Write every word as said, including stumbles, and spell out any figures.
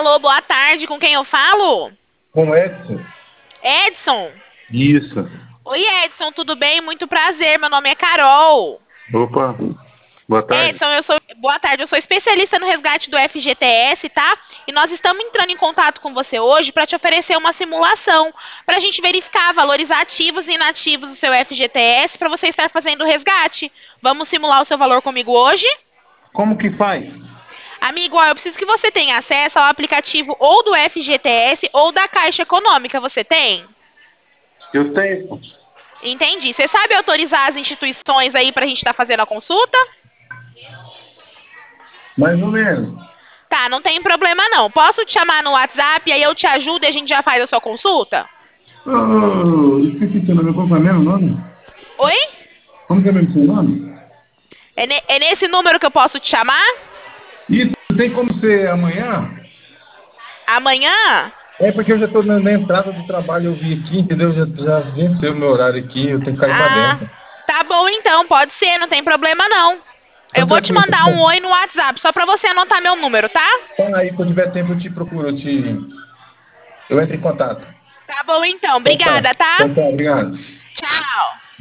Alô, boa tarde, com quem eu falo? Com Edson? Edson? Isso. Oi, Edson, tudo bem? Muito prazer, meu nome é Carol. Opa, boa tarde. Edson, eu sou. Boa tarde, eu sou especialista no resgate do F G T S, tá? E nós estamos entrando em contato com você hoje para te oferecer uma simulação, para a gente verificar valores ativos e inativos do seu F G T S para você estar fazendo o resgate. Vamos simular o seu valor comigo hoje? Como que faz? Amigo, ó, eu preciso que você tenha acesso ao aplicativo ou do F G T S ou da Caixa Econômica. Você tem? Eu tenho. Entendi. Você sabe autorizar as instituições aí para a gente estar fazendo a consulta? Mais ou menos. Tá, não tem problema não. Posso te chamar no WhatsApp e aí eu te ajudo e a gente já faz a sua consulta? Oh, esqueci seu nome. Qual que é mesmo o nome? Oi? Como que é mesmo seu nome? É, ne- é nesse número que eu posso te chamar? Isso, tem como ser amanhã? Amanhã? É porque eu já estou na, na entrada do trabalho, eu vi aqui, entendeu? Já, já venceu o meu horário aqui, eu tenho que cair para Ah, dentro. tá bom então, pode ser, não tem problema não. Eu Então vou te tranquilo, mandar um oi no WhatsApp, só pra você anotar meu número, tá? então aí, quando tiver tempo eu te procuro, eu, te... eu entro em contato. Tá bom então, Então tá, obrigada, tá? então tá, obrigado. Tchau.